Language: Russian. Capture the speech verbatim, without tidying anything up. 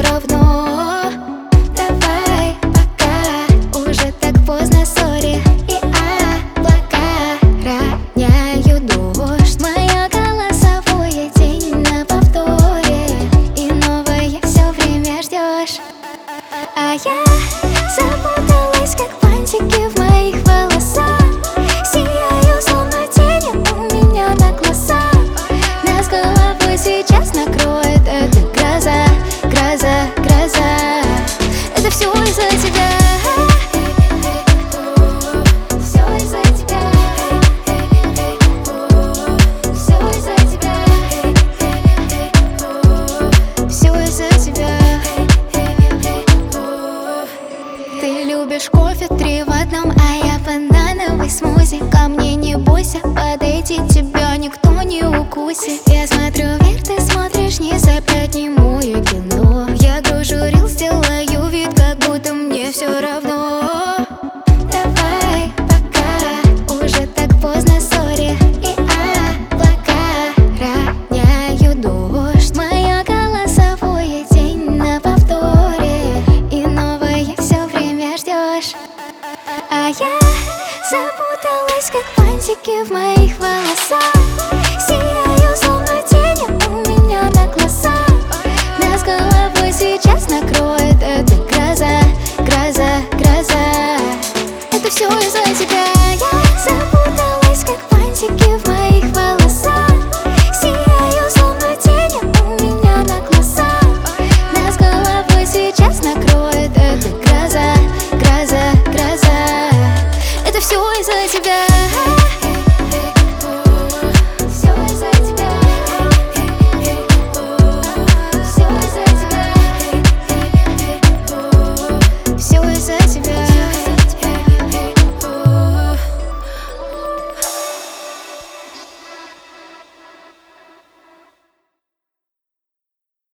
равно. Давай пока, уже так поздно, сори. И облака роняют дождь. Мое голосовое день на повторе, и новое все время ждешь. А я запуталась, как бантики в моих волосах. Сияю, словно тени у меня на глазах. Нас головой сейчас накроет эта гроза, гроза, гроза. Это все из-за тебя. Все из-за тебя. Все из-за тебя. Все из-за тебя. Ты любишь кофе три в одном, а я банановый смузи. Ко мне не бойся подойти, тебя никто не укусит. Я смотрю вверх, ты смотришь вниз, опять немое кино. Я гружу рил, сделаю вид, как будто мне все равно. Давай пока, уже так поздно, сори. И облака роняют дождь. Мое голосовое день на повторе, и новое все время ждешь. А я запуталась, как бантики в моих волосах. Сияю, словно тени у меня на глазах. Нас головой сейчас накроет эта гроза, гроза, гроза. Это все из-за тебя. Я запуталась, как бантики в моих волосах. Сияю, словно тени у меня на глазах. Нас головой сейчас накроет эта гроза, гроза, гроза. Это все из-за тебя.